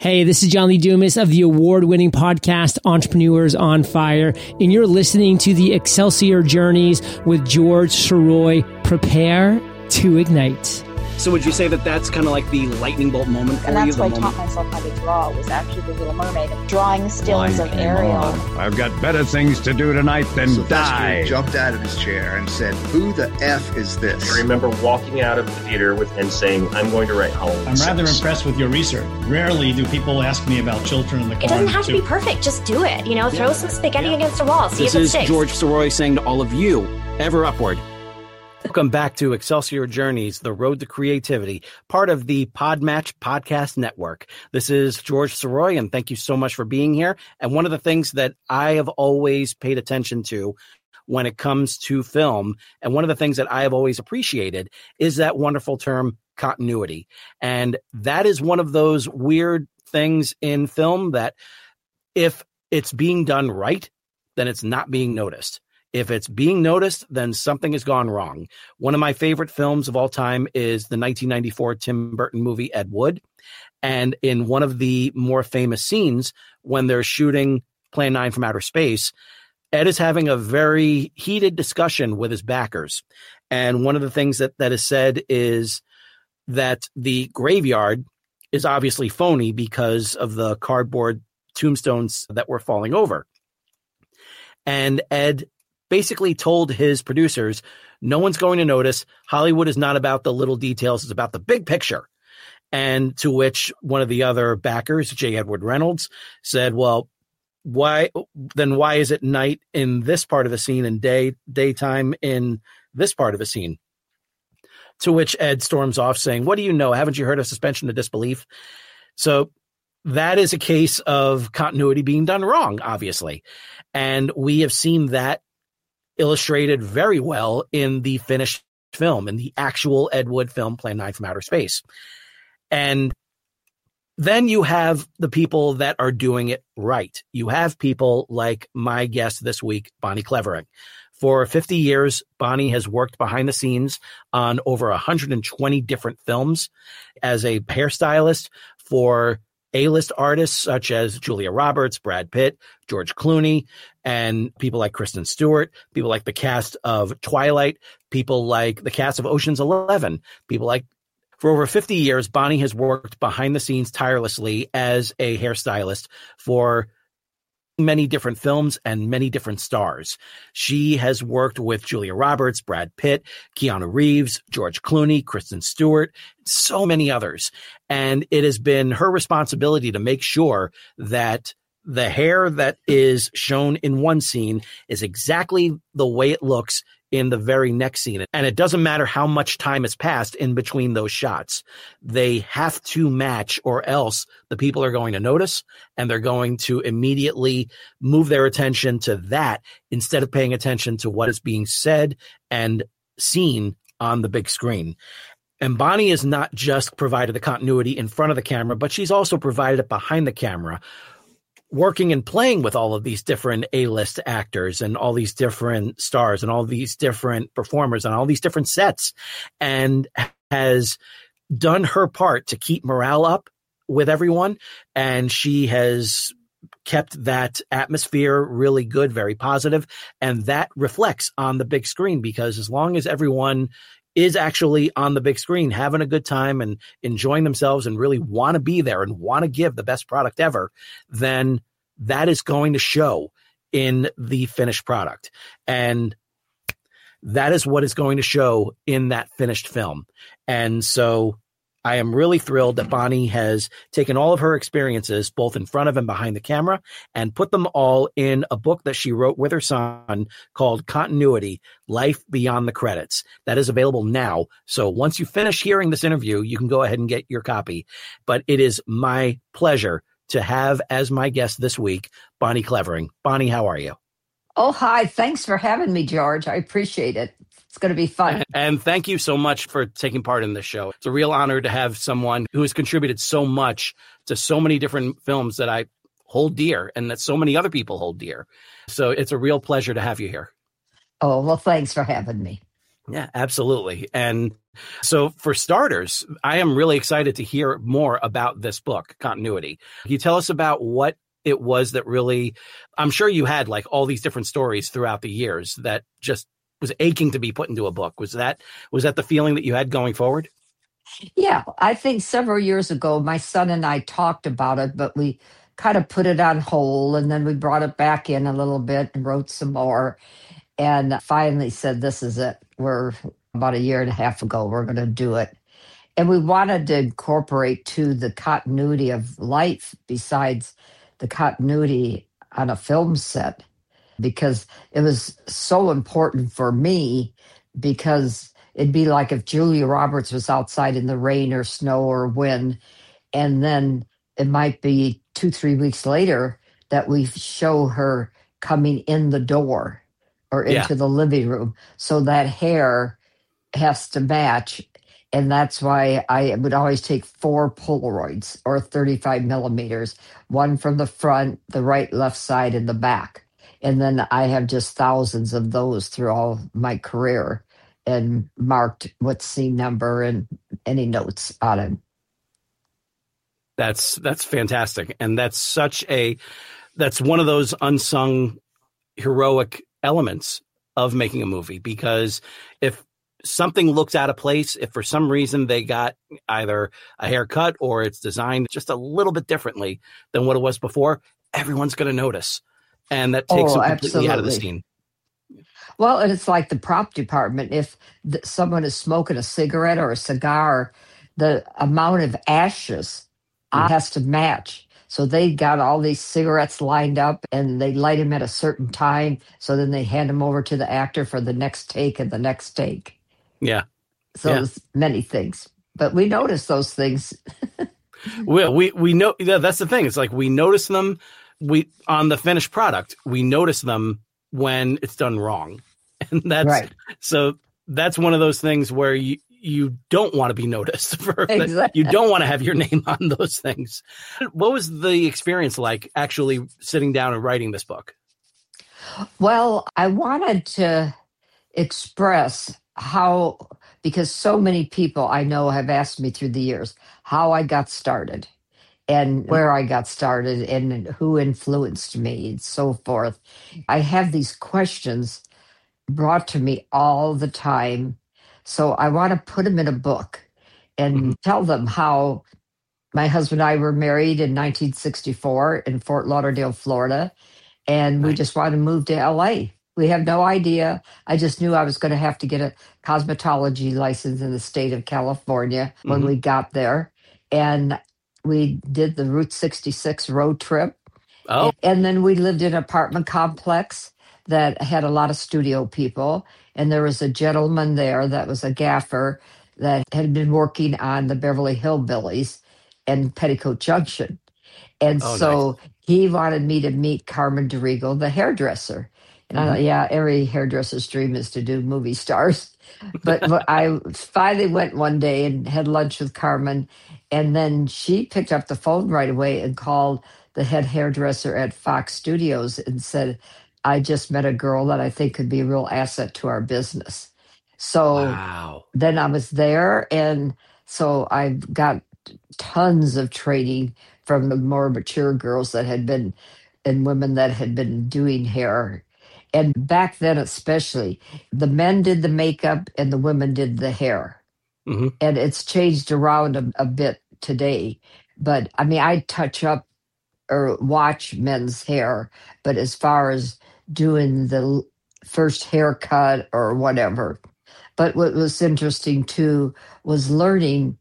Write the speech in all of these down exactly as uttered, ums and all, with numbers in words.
Hey, this is John Lee Dumas of the award-winning podcast Entrepreneurs on Fire, and you're listening to the Excelsior Journeys with George Sirois. Prepare to ignite. So would you say that that's kind of like the lightning bolt moment for and you? And that's why I moment? taught myself how to draw, was actually The Little Mermaid, drawing stills of Ariel. On. I've got better things to do tonight than Sylvester die. Jumped out of his chair and said, "Who the F is this?" I remember walking out of the theater with and saying, "I'm going to write Halloween." I'm rather impressed with your research. Rarely do people ask me about Children in the Corn. It doesn't have too. to be perfect. Just do it. You know, throw yeah. some spaghetti yeah. against a wall. See this if it is sticks. George Sirois saying to all of you, ever upward. Welcome back to Excelsior Journeys, the road to creativity, part of the Podmatch Podcast Network. This is George Sirois, and thank you so much for being here. And one of the things that I have always paid attention to when it comes to film, and one of the things that I have always appreciated, is that wonderful term continuity. And that is one of those weird things in film that if it's being done right, then it's not being noticed. If it's being noticed, then something has gone wrong. One of my favorite films of all time is the nineteen ninety-four Tim Burton movie Ed Wood. And in one of the more famous scenes, when they're shooting Plan nine from Outer Space, Ed is having a very heated discussion with his backers. And one of the things that, that is said is that the graveyard is obviously phony because of the cardboard tombstones that were falling over. And Ed basically told his producers, no one's going to notice. Hollywood is not about the little details. It's about the big picture. And to which one of the other backers, J. Edward Reynolds, said, well, why then why is it night in this part of the scene and day daytime in this part of the scene? To which Ed storms off saying, what do you know? Haven't you heard of suspension of disbelief? So that is a case of continuity being done wrong, obviously. And we have seen that illustrated very well in the finished film, in the actual Ed Wood film, Plan nine from Outer Space. And then you have the people that are doing it right. You have people like my guest this week, Bonnie Clevering. For fifty years, Bonnie has worked behind the scenes on over one hundred twenty different films as a hairstylist for A-list artists such as Julia Roberts, Brad Pitt, George Clooney, and people like Kristen Stewart, people like the cast of Twilight, people like the cast of Ocean's Eleven, people like, for over fifty years, Bonnie has worked behind the scenes tirelessly as a hairstylist for many different films and many different stars. She has worked with Julia Roberts, Brad Pitt, Keanu Reeves, George Clooney, Kristen Stewart, so many others. And it has been her responsibility to make sure that the hair that is shown in one scene is exactly the way it looks in the very next scene. And it doesn't matter how much time has passed in between those shots. They have to match, or else the people are going to notice and they're going to immediately move their attention to that instead of paying attention to what is being said and seen on the big screen. And Bonnie has not just provided the continuity in front of the camera, but she's also provided it behind the camera, working and playing with all of these different A-list actors and all these different stars and all these different performers and all these different sets, and has done her part to keep morale up with everyone. And she has kept that atmosphere really good, very positive. And that reflects on the big screen, because as long as everyone is actually on the big screen having a good time and enjoying themselves and really want to be there and want to give the best product ever, then that is going to show in the finished product. And that is what is going to show in that finished film. And so I am really thrilled that Bonnie has taken all of her experiences, both in front of and behind the camera, and put them all in a book that she wrote with her son called Continuity: Life Beyond the Credits. That is available now. So once you finish hearing this interview, you can go ahead and get your copy. But it is my pleasure to have as my guest this week, Bonnie Clevering. Bonnie, how are you? Oh, hi. Thanks for having me, George. I appreciate it. It's going to be fun. And thank you so much for taking part in this show. It's a real honor to have someone who has contributed so much to so many different films that I hold dear and that so many other people hold dear. So it's a real pleasure to have you here. Oh, well, thanks for having me. Yeah, absolutely. And So for starters, I am really excited to hear more about this book, Continuity. Can you tell us about what it was that really, I'm sure you had like all these different stories throughout the years that just was aching to be put into a book. Was that, was that the feeling that you had going forward? Yeah, I think several years ago, my son and I talked about it, but we kind of put it on hold, and then we brought it back in a little bit and wrote some more, and finally said, this is it. We're about a year and a half ago, we're going to do it. And we wanted to incorporate to the continuity of life besides the continuity on a film set, because it was so important for me, because it'd be like if Julia Roberts was outside in the rain or snow or wind, and then it might be two, three weeks later that we show her coming in the door or into Yeah. the living room. So that hair has to match. And that's why I would always take four Polaroids or thirty-five millimeters, one from the front, the right, left side, and the back. And then I have just thousands of those through all my career, and marked what scene number and any notes on it. That's, that's fantastic. And that's such a, that's one of those unsung heroic elements of making a movie, because if something looks out of place, if for some reason they got either a haircut or it's designed just a little bit differently than what it was before, everyone's going to notice. And that takes Oh, them completely out of the absolutely. scene. Well, and it's like the prop department. If th- someone is smoking a cigarette or a cigar, the amount of ashes uh, has to match. So they got all these cigarettes lined up, and they light them at a certain time. So then they hand them over to the actor for the next take and the next take. Yeah. So Yeah. it's many things. But we notice those things. Well, we, we know, yeah, that's the thing. It's like we notice them we on the finished product. We notice them when it's done wrong. And that's Right. so that's one of those things where you, you don't want to be noticed for Exactly. you don't want to have your name on those things. What was the experience like actually sitting down and writing this book? Well, I wanted to express how, because so many people I know have asked me through the years how I got started and where I got started and who influenced me and so forth. I have these questions brought to me all the time. So I want to put them in a book and Mm-hmm. tell them how my husband and I were married in nineteen sixty-four in Fort Lauderdale, Florida. And we Nice. just wanted to move to L A. We have no idea. I just knew I was going to have to get a cosmetology license in the state of California when Mhm. we got there. And we did the Route sixty-six road trip. Oh, And then we lived in an apartment complex that had a lot of studio people. And there was a gentleman there that was a gaffer that had been working on the Beverly Hillbillies and Petticoat Junction. And Oh, so he wanted me to meet Carmen DeRigo, the hairdresser. And I thought, yeah, every hairdresser's dream is to do movie stars. But but I finally went one day and had lunch with Carmen. And then she picked up the phone right away and called the head hairdresser at Fox Studios and said, I just met a girl that I think could be a real asset to our business. So wow. then I was there. And so I got tons of training from the more mature girls that had been, and women that had been doing hair. And back then, especially, the men did the makeup and the women did the hair. Mhm. And it's changed around a, a bit today. But I mean, I touch up or watch men's hair, but as far as doing the l- first haircut or whatever. But what was interesting too was learning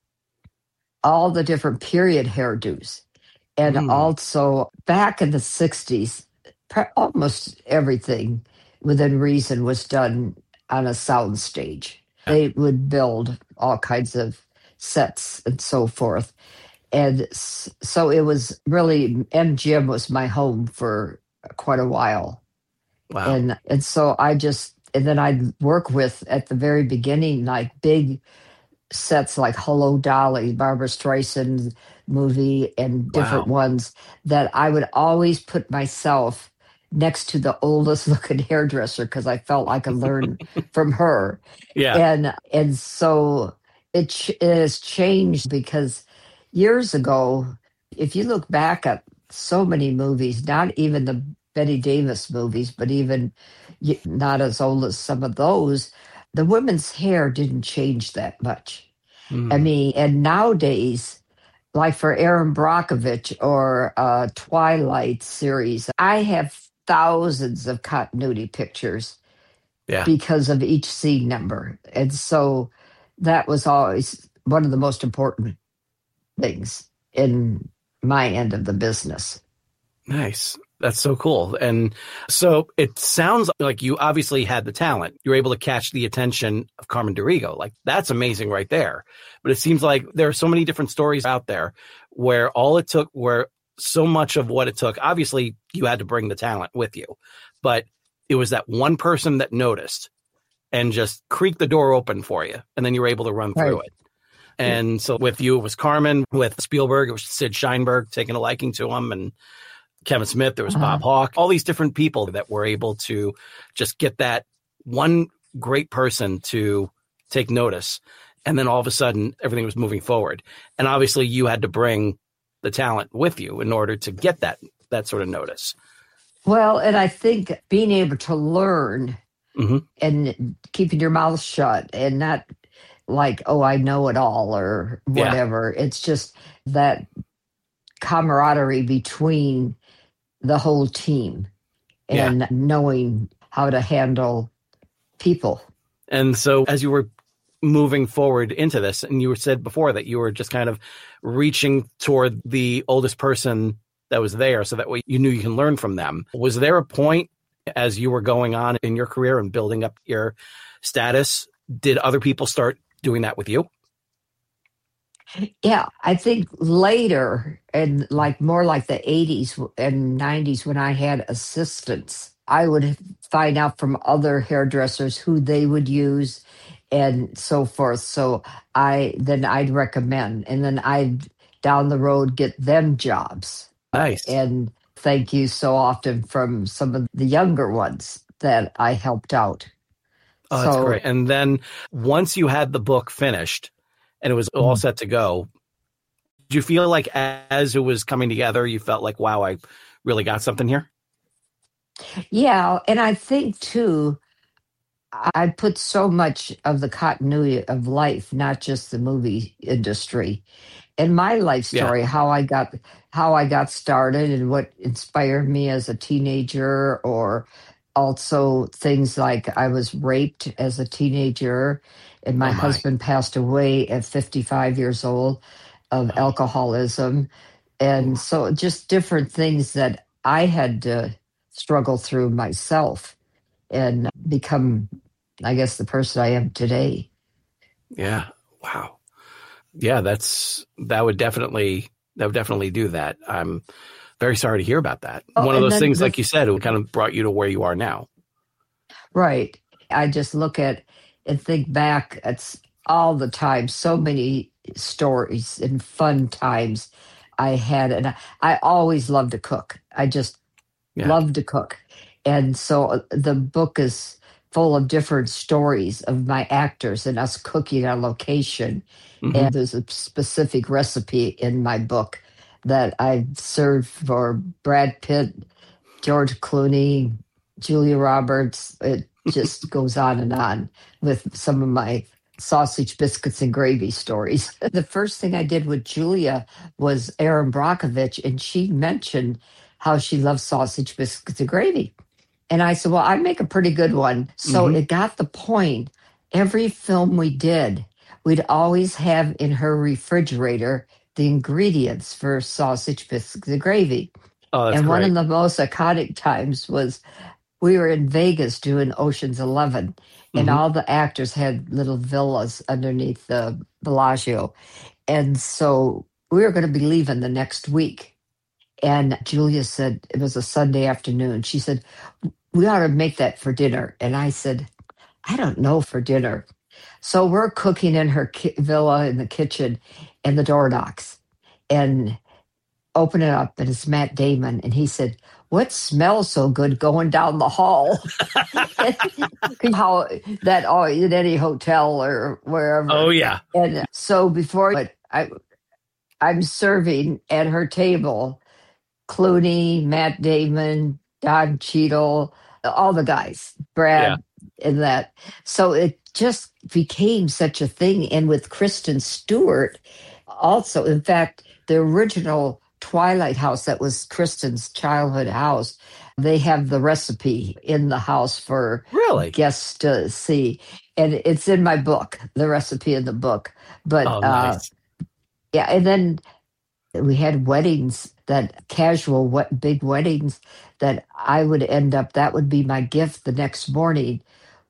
all the different period hairdos. And Mm. also back in the sixties, pre- almost everything within reason was done on a sound stage. They would build all kinds of sets and so forth. And s- so it was really, M G M was my home for quite a while. Wow. And and so I just, and then I'd work with at the very beginning, like big sets like Hello Dolly, Barbara Streisand movie, and different Wow. ones that I would always put myself next to the oldest looking hairdresser because I felt I could learn from her. Yeah. And and so it, ch- it has changed because years ago, if you look back at so many movies, not even the Betty Davis movies, but even y- not as old as some of those, the women's hair didn't change that much. Mm. I mean, and nowadays, like for Erin Brockovich or uh, Twilight series, I have thousands of continuity pictures Yeah. because of each scene number. And so that was always one of the most important things in my end of the business. Nice. That's so cool. And so it sounds like you obviously had the talent. You were able to catch the attention of Carmen Dorigo. Like, that's amazing right there. But it seems like there are so many different stories out there where all it took, where so much of what it took, obviously you had to bring the talent with you, but it was that one person that noticed and just creaked the door open for you. And then you were able to run through Right. it. And so with you, it was Carmen. With Spielberg, it was Sid Sheinberg taking a liking to him. And Kevin Smith, there was Uh-huh. Bob Hawke, all these different people that were able to just get that one great person to take notice. And then all of a sudden, everything was moving forward. And obviously, you had to bring the talent with you in order to get that that sort of notice. Well, and I think being able to learn Mm-hmm. and keeping your mouth shut and not like, oh, I know it all or Yeah. whatever. It's just that camaraderie between the whole team and knowing how to handle people. And so as you were moving forward into this, and you were said before that you were just kind of reaching toward the oldest person that was there so that way you knew you can learn from them. Was there a point as you were going on in your career and building up your status, did other people start doing that with you? Yeah, I think later, and like more like the eighties and nineties when I had assistants, I would find out from other hairdressers who they would use and so forth. So I then I'd recommend, and then I'd down the road get them jobs. Nice. And thank you so often from some of the younger ones that I helped out. Oh, that's So- great. And then once you had the book finished and it was all set to go, did you feel like as it was coming together, you felt like, wow, I really got something here? Yeah, and I think too, I put so much of the continuity of life, not just the movie industry, in my life Yeah. story, how I got how I got started and what inspired me as a teenager, or also things like I was raped as a teenager and my, Oh, my. husband passed away at fifty-five years old of alcoholism. And so just different things that I had to struggle through myself and become, I guess, the person I am today. Yeah. Wow. Yeah, that's that would definitely that would definitely do that. I'm very sorry to hear about that. Oh, One of and those then things, the- like you said, it kind of brought you to where you are now. Right. I just look at and think back at s- all the time, so many stories and fun times I had. And I, I always loved to cook. I just Yeah. loved to cook. And so uh, the book is full of different stories of my actors and us cooking on location. Mhm. And there's a specific recipe in my book that I served for Brad Pitt, George Clooney, Julia Roberts. It just goes on and on with some of my sausage, biscuits, and gravy stories. The first thing I did with Julia was Erin Brockovich, and she mentioned how she loves sausage, biscuits, and gravy. And I said, well, I make a pretty good one. So Mhm. it got the point. Every film we did, we'd always have in her refrigerator the ingredients for sausage, biscuits, and gravy. Oh, that's and one great. of the most iconic times was we were in Vegas doing Ocean's Eleven, and Mhm. all the actors had little villas underneath the Bellagio. And so we were going to be leaving the next week. And Julia said, it was a Sunday afternoon. She said, we ought to make that for dinner. And I said, I don't know for dinner. So we're cooking in her ki- villa in the kitchen, and the door knocks. And open it up, and it's Matt Damon. And he said, what smells so good going down the hall? How that oh, in any hotel or wherever. Oh, yeah. And so before but I, I'm serving at her table, Clooney, Matt Damon, Don Cheadle, all the guys, Brad, yeah. and that. So it just became such a thing. And with Kristen Stewart, also, in fact, the original Twilight house that was Kristen's childhood house, they have the recipe in the house for really guests to see. And it's in my book, the recipe in the book. But oh, nice. uh, yeah, and then we had weddings, that casual, what big weddings that I would end up, that would be my gift the next morning,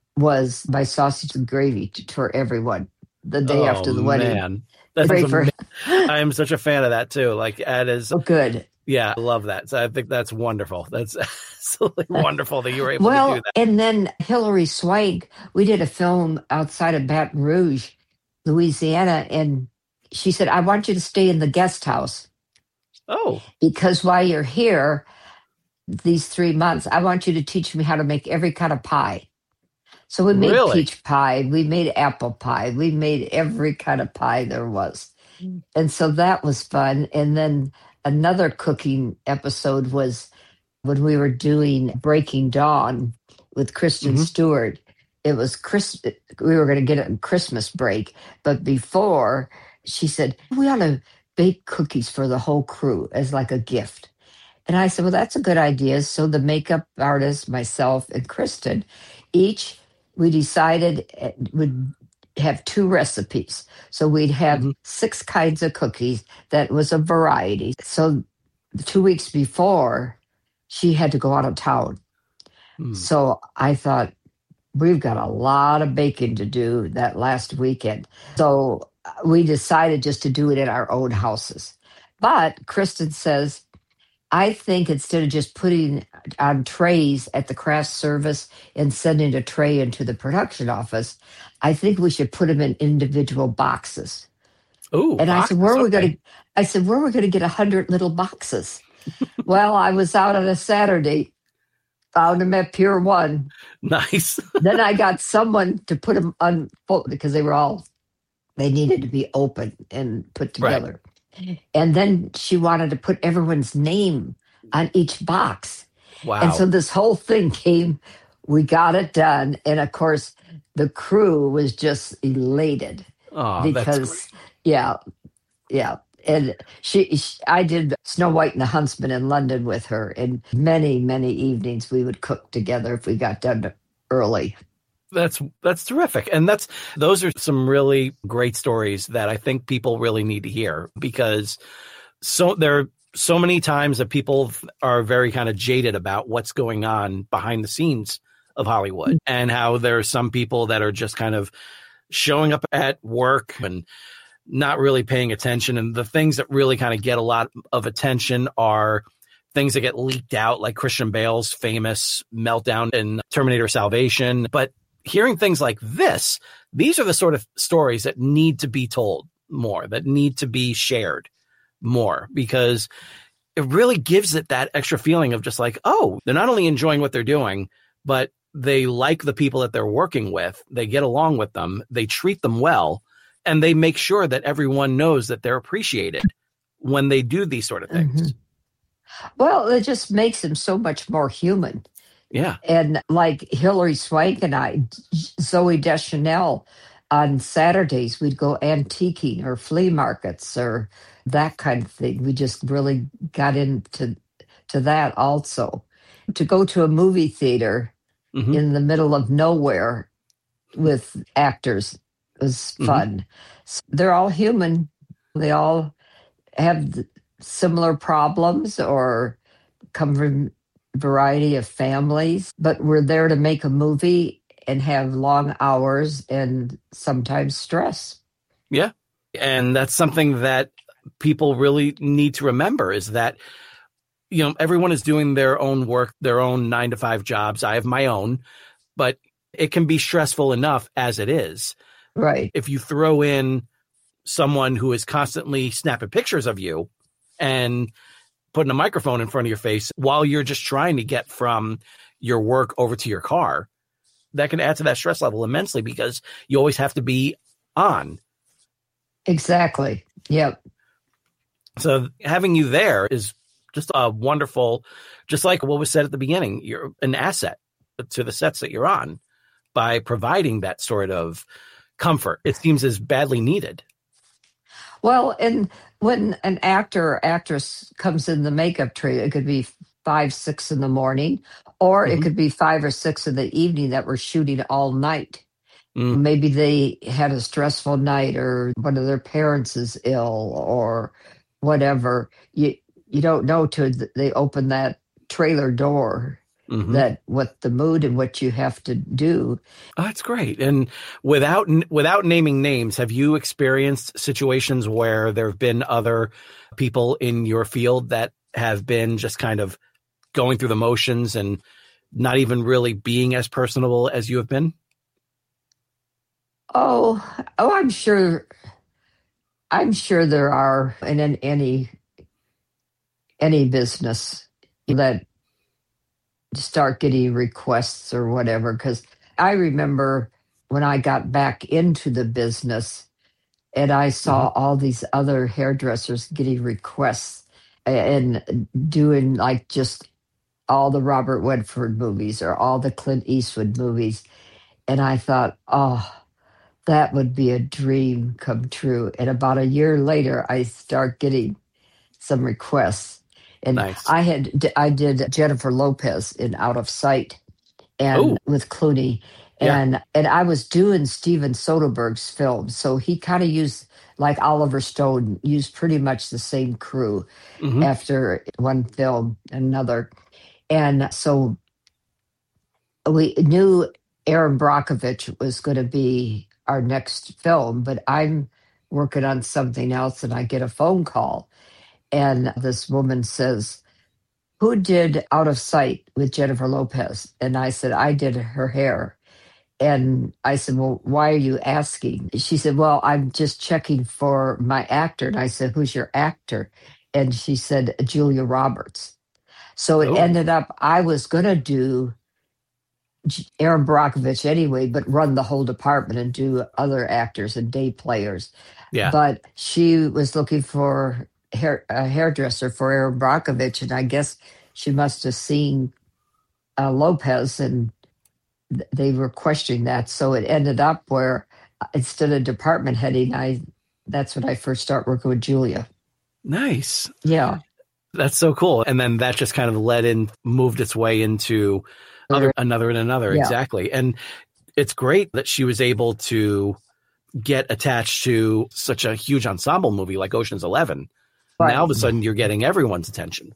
was my sausage and gravy to, for everyone the day oh, after the wedding. Man. That's for, I am such a fan of that too. Like, that is oh, good. Yeah, I love that. So I think that's wonderful. That's absolutely wonderful that you were able well, to do that. And then Hilary Swank, we did a film outside of Baton Rouge, Louisiana, and she said, I want you to stay in the guest house. Oh. Because while you're here, these three months, I want you to teach me how to make every kind of pie. So we made really? peach pie, we made apple pie, we made every kind of pie there was. And so that was fun. And then another cooking episode was when we were doing Breaking Dawn with Kristen mm-hmm. Stewart. It was Chris, we were going to get it on Christmas break. But before, she said, we ought to bake cookies for the whole crew as like a gift. And I said, well, that's a good idea. So the makeup artist, myself, and Kristen, each, we decided would have two recipes. So we'd have mm-hmm. six kinds of cookies. That was a variety. So two weeks before, she had to go out of town. Mm. So I thought, we've got a lot of baking to do that last weekend. So we decided just to do it in our own houses. But Kristen says, I think instead of just putting on trays at the craft service and sending a tray into the production office, I think we should put them in individual boxes. Oh, and boxes, I said, where are okay. we going to? I said, where are we going to get a hundred little boxes? Well, I was out on a Saturday, found them at Pier One. Nice. Then I got someone to put them on because they were all, they needed to be open and put together. Right. And then she wanted to put everyone's name on each box. Wow. And so this whole thing came, we got it done. And of course, the crew was just elated. Oh, because, that's great. yeah, yeah. And she, she, I did Snow White and the Huntsman in London with her. And many, many evenings we would cook together if we got done early. That's that's terrific. And that's those are some really great stories that I think people really need to hear, because so there are so many times that people are very kind of jaded about what's going on behind the scenes of Hollywood, and how there are some people that are just kind of showing up at work and not really paying attention. And the things that really kind of get a lot of attention are things that get leaked out, like Christian Bale's famous meltdown in Terminator Salvation. But hearing things like this, these are the sort of stories that need to be told more, that need to be shared more, because it really gives it that extra feeling of just like, oh, they're not only enjoying what they're doing, but they like the people that they're working with. They get along with them. They treat them well, and they make sure that everyone knows that they're appreciated when they do these sort of things. Mm-hmm. Well, it just makes them so much more human. Yeah. And like Hilary Swank and I, Zoe Deschanel, on Saturdays, we'd go antiquing or flea markets or that kind of thing. We just really got into to that also. To go to a movie theater mm-hmm. in the middle of nowhere with actors was fun. Mm-hmm. So they're all human. They all have similar problems or come from variety of families, but we're there to make a movie and have long hours and sometimes stress. Yeah. And that's something that people really need to remember, is that, you know, everyone is doing their own work, their own nine to five jobs. I have my own, but it can be stressful enough as it is. Right. If you throw in someone who is constantly snapping pictures of you and putting a microphone in front of your face while you're just trying to get from your work over to your car. That can add to that stress level immensely because you always have to be on. Exactly. Yep. So having you there is just a wonderful, just like what was said at the beginning, you're an asset to the sets that you're on by providing that sort of comfort. It seems as badly needed. Well, and when an actor or actress comes in the makeup trailer, it could be five, six in the morning, or mm-hmm. it could be five or six in the evening that we're shooting all night. Mm. Maybe they had a stressful night, or one of their parents is ill, or whatever. You you don't know till they open that trailer door. Mm-hmm. That what the mood and what you have to do. Oh, that's great. And without without naming names, have you experienced situations where there have been other people in your field that have been just kind of going through the motions and not even really being as personable as you have been? Oh, oh, I'm sure. I'm sure there are in an, any any business that start getting requests or whatever. Because I remember when I got back into the business and I saw mm-hmm. all these other hairdressers getting requests and doing like just all the Robert Redford movies or all the Clint Eastwood movies. And I thought, oh, that would be a dream come true. And about a year later, I start getting some requests. And nice. I had I did Jennifer Lopez in Out of Sight, and Ooh. with Clooney, and yeah. and I was doing Steven Soderbergh's film, so he kind of used, like Oliver Stone, used pretty much the same crew mm-hmm. after one film another, and so we knew Aaron Brockovich was going to be our next film, but I'm working on something else, and I get a phone call. And this woman says, who did Out of Sight with Jennifer Lopez? And I said, I did her hair. And I said, well, why are you asking? She said, well, I'm just checking for my actor. And I said, who's your actor? And she said, Julia Roberts. So it oh. ended up, I was going to do Aaron Brockovich anyway, but run the whole department and do other actors and day players. Yeah. But she was looking for hair, a hairdresser for Aaron Brockovich, and I guess she must have seen uh, Lopez, and th- they were questioning that. So it ended up where instead of department heading, I that's when I first started working with Julia. Nice. Yeah. That's so cool. And then that just kind of led in, moved its way into other, another and another. Yeah. Exactly. And it's great that she was able to get attached to such a huge ensemble movie like Ocean's Eleven. Right. Now all of a sudden you're getting everyone's attention.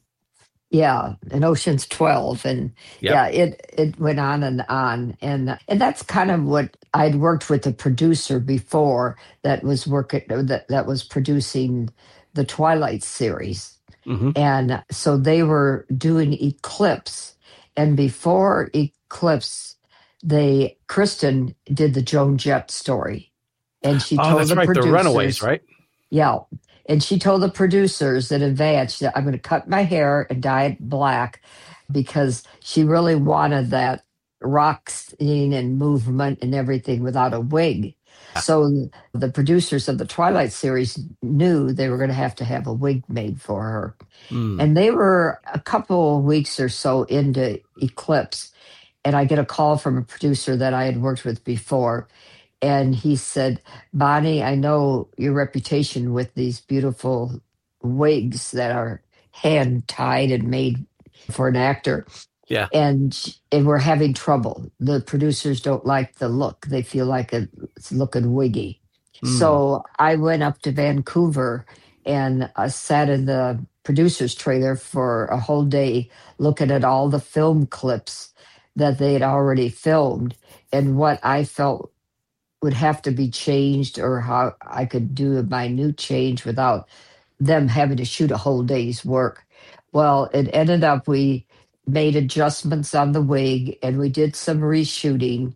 Yeah, and Ocean's twelve, and yep. yeah, it it went on and on, and and that's kind of what I'd worked with the producer before that was working that that was producing the Twilight series, mm-hmm. and so they were doing Eclipse, and before Eclipse, they Kristen did the Joan Jett story, and she told oh, that's the right, producers, the Runaways, right? Yeah. And she told the producers in advance that I'm going to cut my hair and dye it black because she really wanted that rock scene and movement and everything without a wig. So the producers of the Twilight series knew they were going to have to have a wig made for her. Mm. And they were a couple of weeks or so into Eclipse. And I get a call from a producer that I had worked with before. And he said, Bonnie, I know your reputation with these beautiful wigs that are hand-tied and made for an actor. Yeah. And, and we're having trouble. The producers don't like the look. They feel like it's looking wiggy. Mm. So I went up to Vancouver and uh, sat in the producer's trailer for a whole day looking at all the film clips that they had already filmed and what I felt would have to be changed or how I could do a minute change without them having to shoot a whole day's work. Well, it ended up we made adjustments on the wig and we did some reshooting.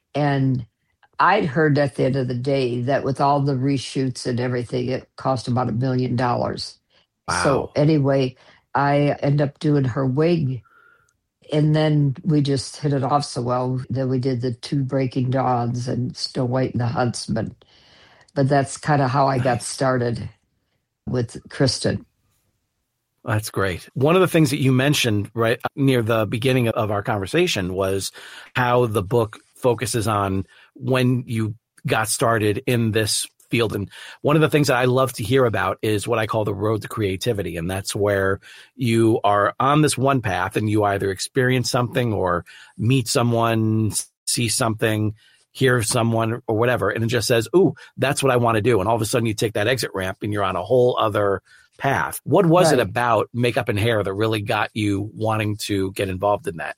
And I'd heard at the end of the day that with all the reshoots and everything, it cost about a million dollars. Wow. So anyway, I end up doing her wig. And then we just hit it off so well that we did the two Breaking Dawns and Snow White and the Huntsman. But that's kind of how I got started with Kristen. That's great. One of the things that you mentioned right near the beginning of our conversation was how the book focuses on when you got started in this field. And one of the things that I love to hear about is what I call the road to creativity. And that's where you are on this one path and you either experience something or meet someone, see something, hear someone or whatever. And it just says, ooh, that's what I want to do. And all of a sudden you take that exit ramp and you're on a whole other path. What was right. it about makeup and hair that really got you wanting to get involved in that?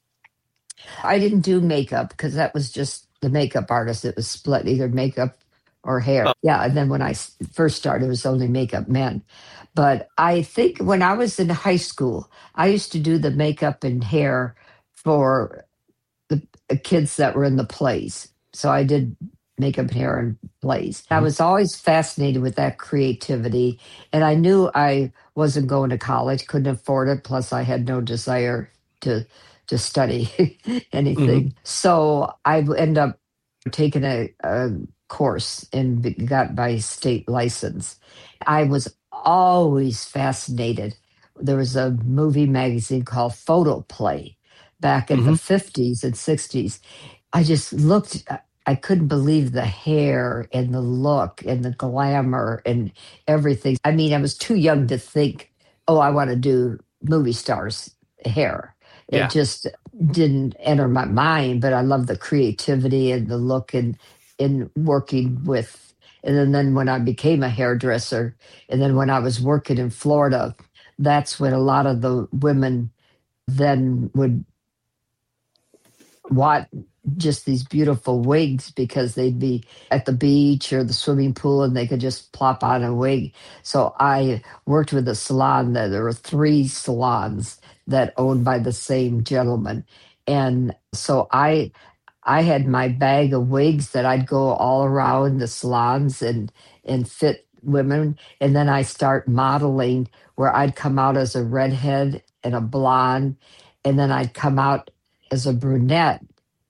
I didn't do makeup because that was just the makeup artist. It was split either makeup or hair. Oh. Yeah. And then when I first started, it was only makeup men. But I think when I was in high school, I used to do the makeup and hair for the kids that were in the plays. So I did makeup and hair and plays. Mm-hmm. I was always fascinated with that creativity. And I knew I wasn't going to college, couldn't afford it. Plus I had no desire to to study anything. Mm-hmm. So I ended up taking a, a course and got my state license. I was always fascinated. There was a movie magazine called Photoplay back in mm-hmm. the fifties and sixties. I just looked, I couldn't believe the hair and the look and the glamour and everything. I mean, I was too young to think, oh, I want to do movie stars' hair. Yeah. It just didn't enter my mind, but I love the creativity and the look and in working with. And then, then when I became a hairdresser, and then when I was working in Florida, that's when a lot of the women then would want just these beautiful wigs because they'd be at the beach or the swimming pool and they could just plop on a wig. So I worked with a salon that there were three salons that owned by the same gentleman. And so I I had my bag of wigs that I'd go all around the salons and, and fit women. And then I start modeling where I'd come out as a redhead and a blonde. And then I'd come out as a brunette.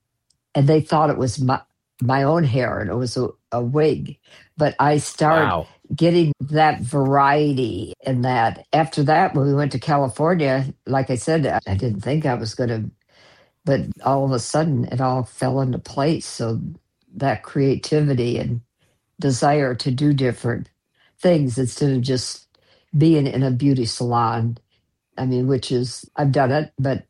And they thought it was my, my own hair and it was a, a wig. But I started wow. getting that variety and that. After that, when we went to California, like I said, I didn't think I was going to, but all of a sudden it all fell into place. So that creativity and desire to do different things instead of just being in a beauty salon. I mean, which is, I've done it, but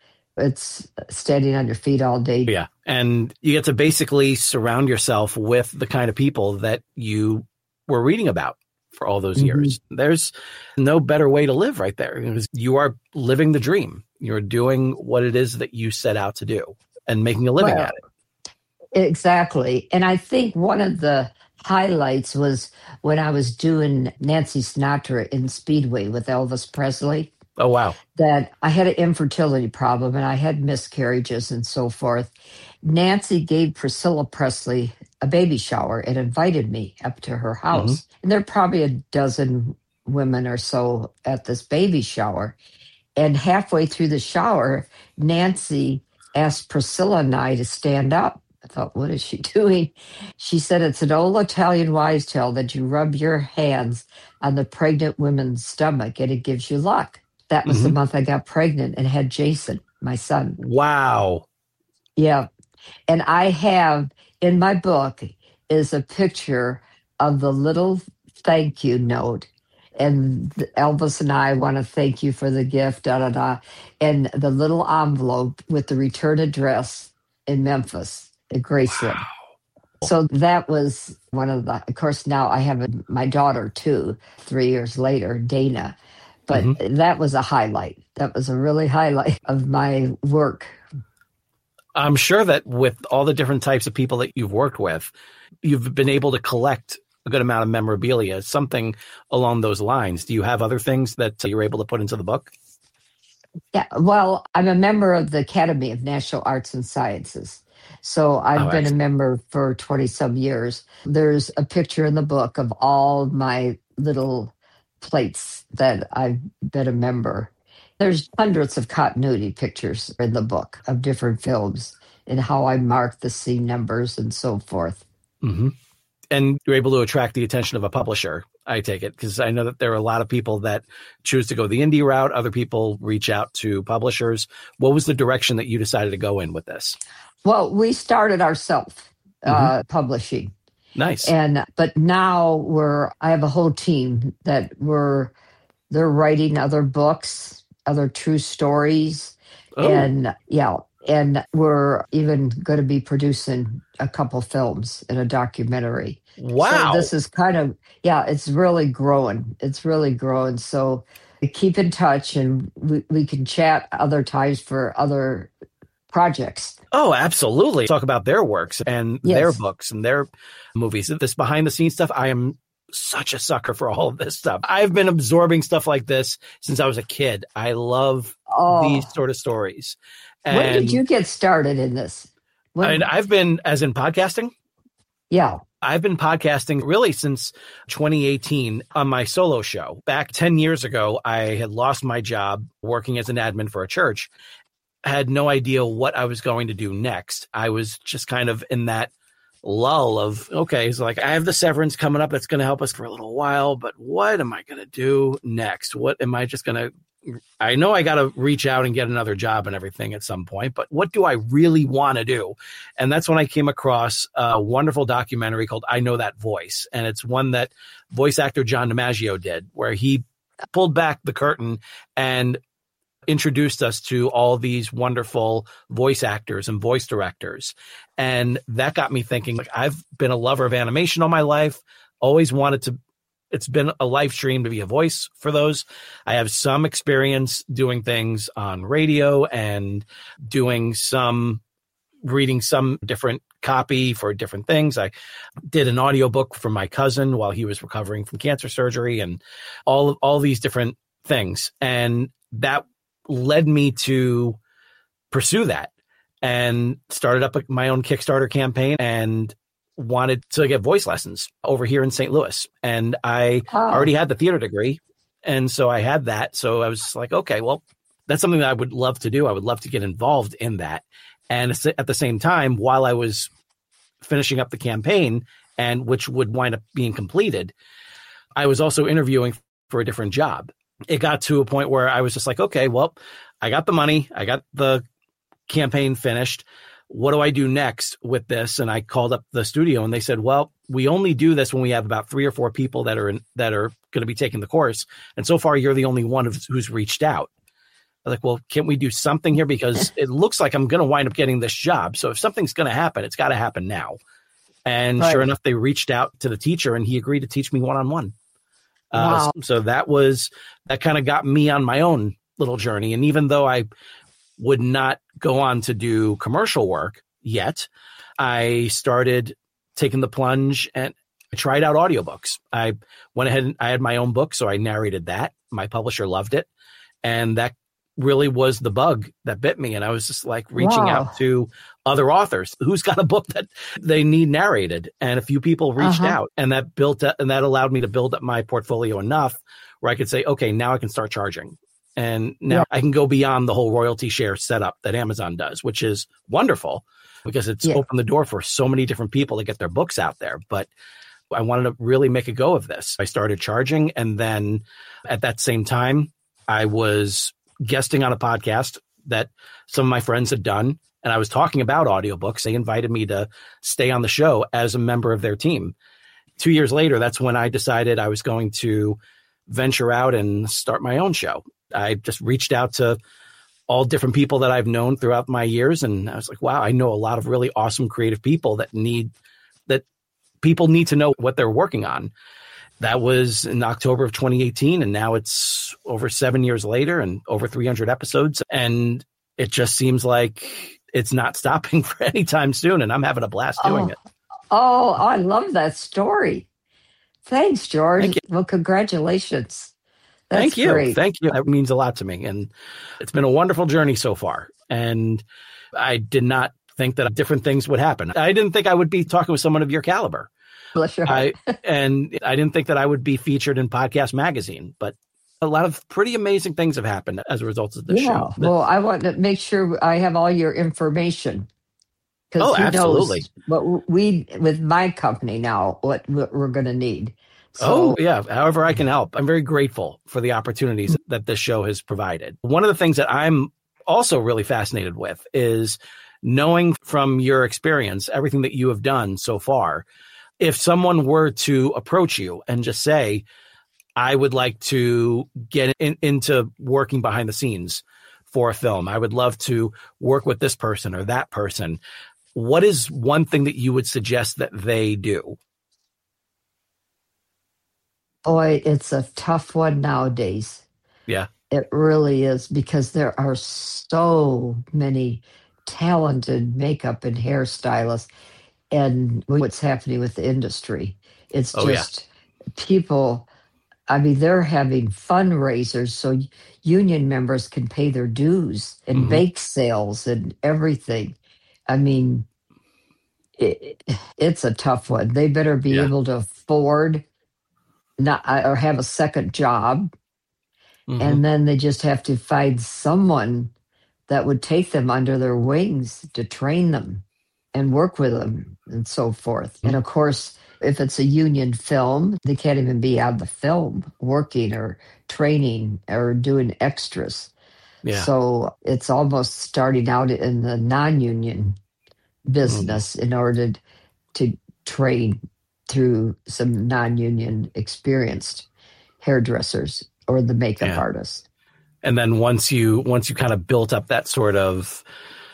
it's standing on your feet all day. Yeah. And you get to basically surround yourself with the kind of people that you were reading about for all those mm-hmm. years. There's no better way to live right there. You are living the dream. You're doing what it is that you set out to do and making a living well, at it. Exactly. And I think one of the highlights was when I was doing Nancy Sinatra in Speedway with Elvis Presley. Oh, wow. That I had an infertility problem and I had miscarriages and so forth. Nancy gave Priscilla Presley a baby shower and invited me up to her house. Mm-hmm. And there are probably a dozen women or so at this baby shower. And halfway through the shower, Nancy asked Priscilla and I to stand up. I thought, what is she doing? She said, it's an old Italian wise tale that you rub your hands on the pregnant woman's stomach and it gives you luck. That was mm-hmm. the month I got pregnant and had Jason, my son. Wow. Yeah. And I have in my book is a picture of the little thank you note. And Elvis and I want to thank you for the gift, da, da, da. And the little envelope with the return address in Memphis, at Graceland. Wow. So that was one of the, of course, now I have a, my daughter too, three years later, Dana. But mm-hmm. that was a highlight. That was a really highlight of my work. I'm sure that with all the different types of people that you've worked with, you've been able to collect a good amount of memorabilia, something along those lines. Do you have other things that you're able to put into the book? Yeah, well, I'm a member of the Academy of National Arts and Sciences. So I've oh, been excellent. a member for twenty some years. There's a picture in the book of all my little plates that I've been a member. There's hundreds of continuity pictures in the book of different films and how I mark the scene numbers and so forth. Mm-hmm. And you're able to attract the attention of a publisher, I take it, because I know that there are a lot of people that choose to go the indie route. Other people reach out to publishers. What was the direction that you decided to go in with this? Well, we started ourselves uh, mm-hmm. publishing. Nice. And but now we're I have a whole team that we're they're writing other books, other true stories. Oh. And yeah, and we're even going to be producing a couple films and a documentary. Wow. So this is kind of yeah, it's really growing. It's really growing. So keep in touch and we, we can chat other times for other projects. Oh, absolutely. Talk about their works and yes. their books and their movies. This behind the scenes stuff, I am such a sucker for all of this stuff. I've been absorbing stuff like this since I was a kid. I love oh. these sort of stories. And when did you get started in this? When- I mean, I've been, as in podcasting? Yeah. I've been podcasting really since twenty eighteen on my solo show. Back ten years ago, I had lost my job working as an admin for a church. Had no idea what I was going to do next. I was just kind of in that lull of, okay, so like I have the severance coming up that's going to help us for a little while, but what am I going to do next? What am I just going to, I know I got to reach out and get another job and everything at some point, but what do I really want to do? And that's when I came across a wonderful documentary called I Know That Voice. And it's one that voice actor John DiMaggio did, where he pulled back the curtain and introduced us to all these wonderful voice actors and voice directors. And that got me thinking, like, I've been a lover of animation all my life, always wanted to, it's been a life dream to be a voice for those. I have some experience doing things on radio and doing some, reading some different copy for different things. I did an audiobook for my cousin while he was recovering from cancer surgery and all, all these different things. And that led me to pursue that and started up my own Kickstarter campaign and wanted to get voice lessons over here in Saint Louis. And I oh. already had the theater degree. And so I had that. So I was like, okay, well, that's something that I would love to do. I would love to get involved in that. And at the same time, while I was finishing up the campaign, and which would wind up being completed, I was also interviewing for a different job. It got to a point where I was just like, okay, well, I got the money. I got the campaign finished. What do I do next with this? And I called up the studio and they said, well, we only do this when we have about three or four people that are in, that are going to be taking the course. And so far, you're the only one who's reached out. I was like, well, can't we do something here? Because it looks like I'm going to wind up getting this job. So if something's going to happen, it's got to happen now. And right. sure enough, they reached out to the teacher and he agreed to teach me one-on-one. Wow. Uh, so that was, that kind of got me on my own little journey. And even though I would not go on to do commercial work yet, I started taking the plunge and I tried out audiobooks. I went ahead and I had my own book, so I narrated that. My publisher loved it. And that really was the bug that bit me. And I was just like reaching wow. out to other authors who's got a book that they need narrated. And a few people reached uh-huh. out, and that built up, and that allowed me to build up my portfolio enough where I could say, okay, now I can start charging. And now yeah. I can go beyond the whole royalty share setup that Amazon does, which is wonderful because it's yeah. opened the door for so many different people to get their books out there. But I wanted to really make a go of this. I started charging. And then at that same time, I was guesting on a podcast that some of my friends had done. And I was talking about audiobooks. They invited me to stay on the show as a member of their team. Two years later, that's when I decided I was going to venture out and start my own show. I just reached out to all different people that I've known throughout my years. And I was like, wow, I know a lot of really awesome creative people that need, that people need to know what they're working on. That was in October of twenty eighteen. And now it's over seven years later and over three hundred episodes. And it just seems like it's not stopping for any time soon. And I'm having a blast doing oh. it. Oh, I love that story. Thanks, George. Thank well, congratulations. That's Thank you. Great. Thank you. That means a lot to me. And it's been a wonderful journey so far. And I did not think that different things would happen. I didn't think I would be talking with someone of your caliber. Bless your I, heart. and I didn't think that I would be featured in Podcast Magazine, but a lot of pretty amazing things have happened as a result of the yeah. show. Well, I want to make sure I have all your information. Oh, who absolutely. knows what we, with my company now, what, what we're going to need. So, oh, yeah. However I can help. I'm very grateful for the opportunities that this show has provided. One of the things that I'm also really fascinated with is knowing from your experience, everything that you have done so far, if someone were to approach you and just say, I would like to get in, into working behind the scenes for a film. I would love to work with this person or that person. What is one thing that you would suggest that they do? Boy, it's a tough one nowadays. Yeah. It really is, because there are so many talented makeup and hairstylists, and what's happening with the industry. It's Oh, just yeah. people, I mean, they're having fundraisers so union members can pay their dues and Mm-hmm. bake sales and everything. I mean, it, it's a tough one. They better be Yeah. able to afford not or have a second job. Mm-hmm. And then they just have to find someone that would take them under their wings to train them and work with them and so forth. Mm-hmm. And of course, if it's a union film, they can't even be on the film working or training or doing extras. Yeah. So it's almost starting out in the non-union business mm-hmm. in order to, to train through some non-union experienced hairdressers or the makeup yeah. artists. And then once you once you kind of built up that sort of,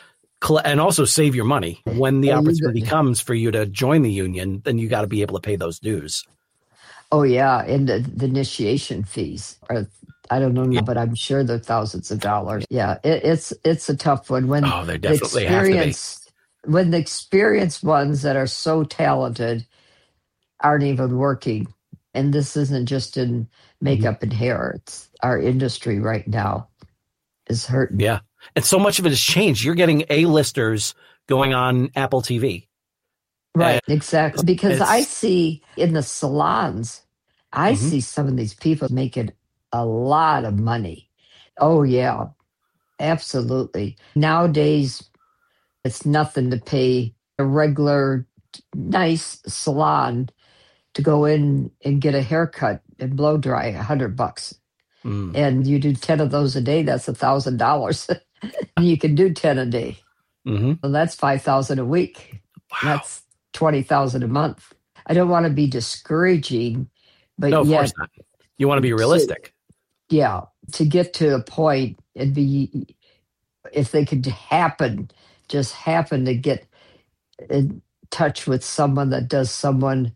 and also save your money when the oh, opportunity comes for you to join the union, then you got to be able to pay those dues. Oh yeah, and the, the initiation fees are, I don't know, yeah. but I'm sure they're thousands of dollars. Yeah, it, it's it's a tough one. When oh, they definitely the have to be. When the experienced ones that are so talented aren't even working, and this isn't just in makeup mm-hmm. and hair, it's our industry right now is hurting. Yeah. And so much of it has changed. You're getting A-listers going on Apple T V. Right, and exactly. Because I see in the salons, I mm-hmm. see some of these people making a lot of money. Oh, yeah, absolutely. Nowadays, it's nothing to pay a regular, nice salon to go in and get a haircut and blow dry a hundred bucks. Mm. And you do ten of those a day, that's a thousand dollars. You can do ten a day. Mm-hmm. Well, that's five thousand a week. Wow. That's twenty thousand a month. I don't want to be discouraging, but no, of yet, course not. You want to be realistic. To, yeah. To get to a point and be, if they could happen, just happen to get in touch with someone that does someone's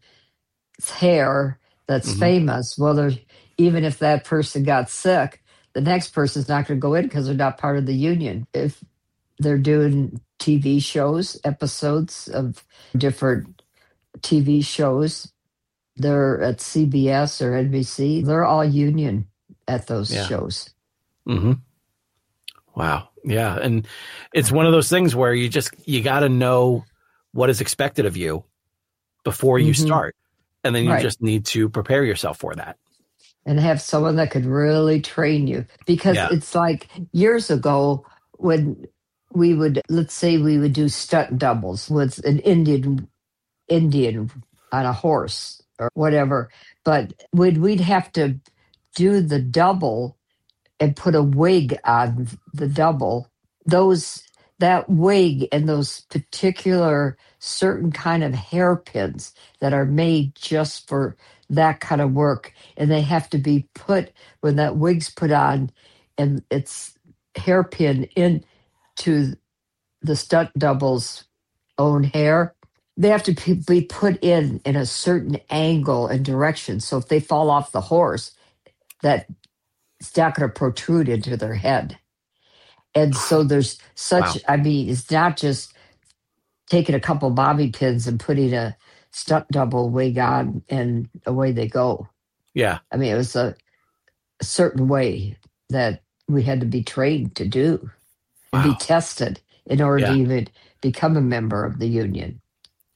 hair that's mm-hmm. famous, well, there's, even if that person got sick, the next person's not going to go in because they're not part of the union. If they're doing T V shows, episodes of different T V shows, they're at C B S or N B C, they're all union at those yeah. shows. Mm-hmm. Wow. Yeah. And it's one of those things where you just, you got to know what is expected of you before you mm-hmm. start. And then you right. just need to prepare yourself for that. And have someone that could really train you. Because yeah. it's like years ago when we would, let's say we would do stunt doubles with an Indian Indian on a horse or whatever. But we'd, we'd have to do the double and put a wig on the double. Those that wig and those particular certain kind of hairpins that are made just for that kind of work, and they have to be put when that wig's put on, and it's hairpin into the stunt double's own hair. They have to be put in in a certain angle and direction. So if they fall off the horse, that it's not going to protrude into their head. And so there's such, wow. I mean, it's not just taking a couple bobby pins and putting a stunt double wig on and away they go. Yeah. I mean, it was a, a certain way that we had to be trained to do and wow. be tested in order yeah. to even become a member of the union.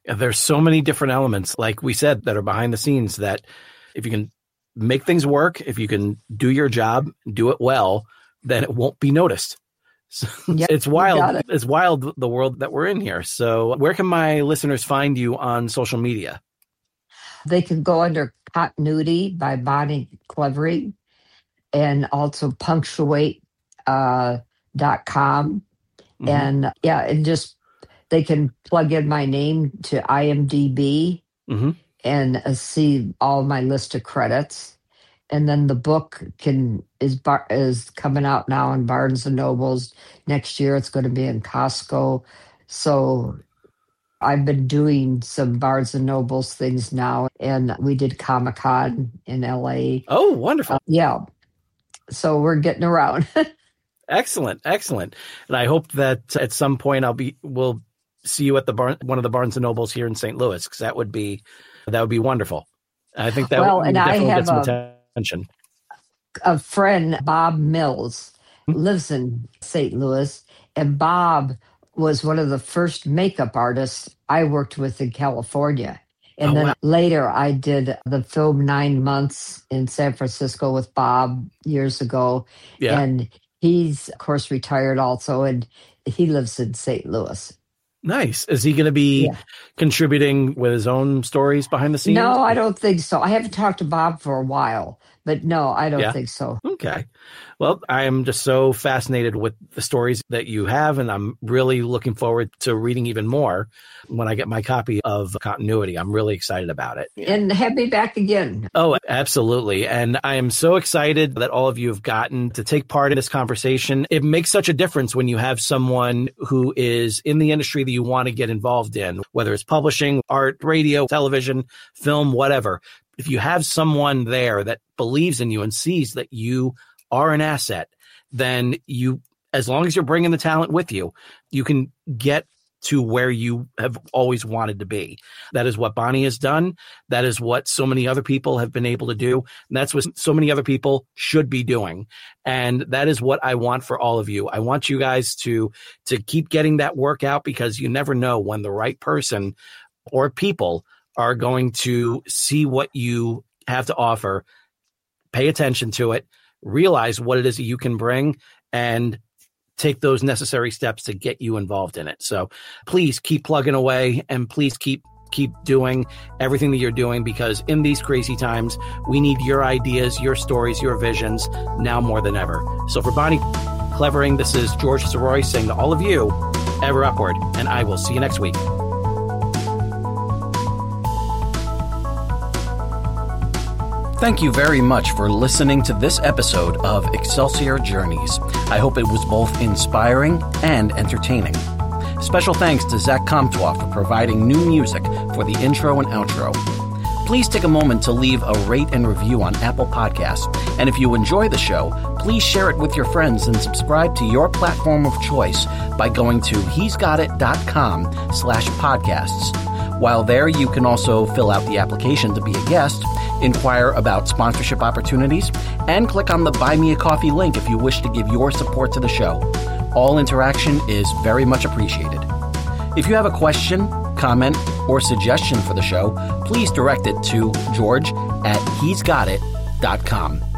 There's so many different elements, like we said, that are behind the scenes that if you can make things work, if you can do your job, do it well, then it won't be noticed. So yep, it's wild. It. It's wild, the world that we're in here. So where can my listeners find you on social media? They can go under Continuity by Bonnie Clevering, and also punctuate uh, dot com. Mm-hmm. And yeah, and just they can plug in my name to IMDb mm-hmm. and uh, see all my list of credits. And then the book can is bar, is coming out now in Barnes and Nobles. Next year it's going to be in Costco. So I've been doing some Barnes and Nobles things now, and we did Comic-Con in L A. Oh, wonderful. Uh, yeah. So we're getting around. Excellent. Excellent. And I hope that at some point I'll be, we'll see you at the bar, one of the Barnes and Nobles here in Saint Louis, because that would be, that would be wonderful. I think that well, would and definitely I have get some a, attention. A friend, Bob Mills, mm-hmm. lives in Saint Louis, and Bob was one of the first makeup artists I worked with in California. And oh, then wow. later I did the film Nine Months in San Francisco with Bob years ago. Yeah. And he's, of course, retired also, and he lives in Saint Louis. Nice. Is he going to be yeah. contributing with his own stories behind the scenes? No, I don't think so. I haven't talked to Bob for a while, but no, I don't yeah. think so. Okay. Well, I am just so fascinated with the stories that you have, and I'm really looking forward to reading even more when I get my copy of Continuity. I'm really excited about it. And have me back again. Oh, absolutely. And I am so excited that all of you have gotten to take part in this conversation. It makes such a difference when you have someone who is in the industry that you want to get involved in, whether it's publishing, art, radio, television, film, whatever. If you have someone there that believes in you and sees that you are an asset, then you, as long as you're bringing the talent with you, you can get to where you have always wanted to be. That is what Bonnie has done. That is what so many other people have been able to do. And that's what so many other people should be doing. And that is what I want for all of you. I want you guys to, to keep getting that work out, because you never know when the right person or people are going to see what you have to offer, pay attention to it, realize what it is that you can bring, and take those necessary steps to get you involved in it. So please keep plugging away, and please keep keep doing everything that you're doing, because in these crazy times, we need your ideas, your stories, your visions now more than ever. So for Bonnie Clevering, this is George Sirois saying to all of you, ever upward, and I will see you next week. Thank you very much for listening to this episode of Excelsior Journeys. I hope it was both inspiring and entertaining. Special thanks to Zach Comtois for providing new music for the intro and outro. Please take a moment to leave a rate and review on Apple Podcasts. And if you enjoy the show, please share it with your friends and subscribe to your platform of choice by going to he'sgotit.com slash podcasts. While there, you can also fill out the application to be a guest, inquire about sponsorship opportunities, and click on the Buy Me a Coffee link if you wish to give your support to the show. All interaction is very much appreciated. If you have a question, comment, or suggestion for the show, please direct it to George at he's got it dot com.